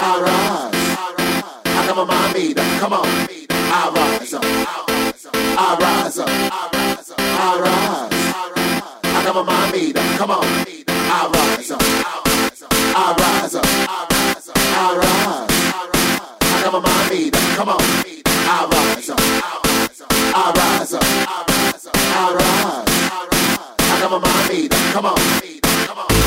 I rise. I got my mind made up. Come on. I rise up. I rise up. I rise. I got my mind made up. Come on. I rise up. I rise up. I rise. I got my mind made up. Come on. I rise up. I rise up. I rise. I got my mind made up. Come on.